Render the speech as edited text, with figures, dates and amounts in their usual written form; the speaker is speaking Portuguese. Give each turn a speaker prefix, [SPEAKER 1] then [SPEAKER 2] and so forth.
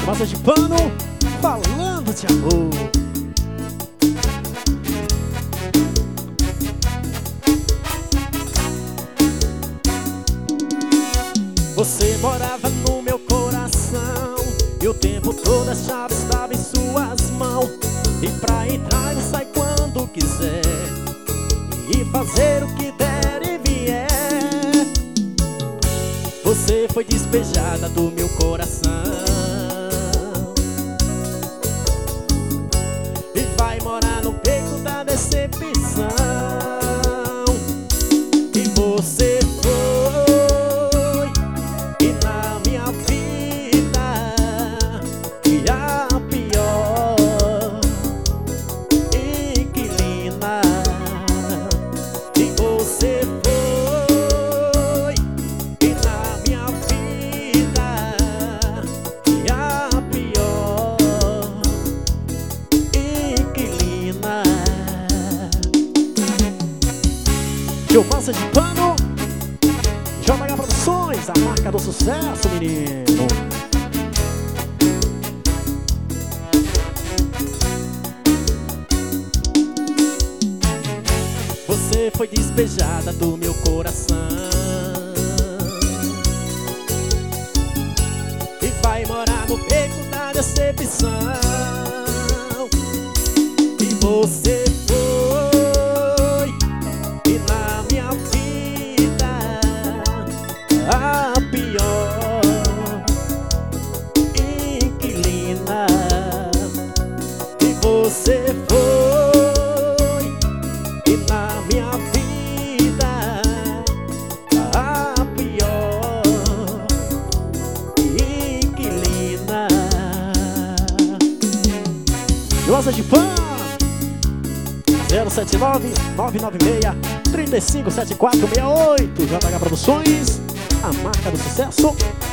[SPEAKER 1] Rosa de pano, falando de amor. Você morava no meu coração e o tempo todo a chave estava em suas mãos. E pra entrar e sair quando quiser e fazer o que der e vier. Você foi despejada do meu coração e vai morar no beco da decepção. E você foi, e na minha vida e a pior inquilina. E você foi, e na minha vida e a pior inquilina. Gilmassa de pano, JH Produções, a marca do sucesso, menino. Você foi despejada do meu coração e vai morar no beco da decepção. E você foi, e na minha vida a pior inquilina. E você foi, e na minha vida a pior inquilina. Rosa de Pan 079-996-357468. JH Produções, a marca do sucesso.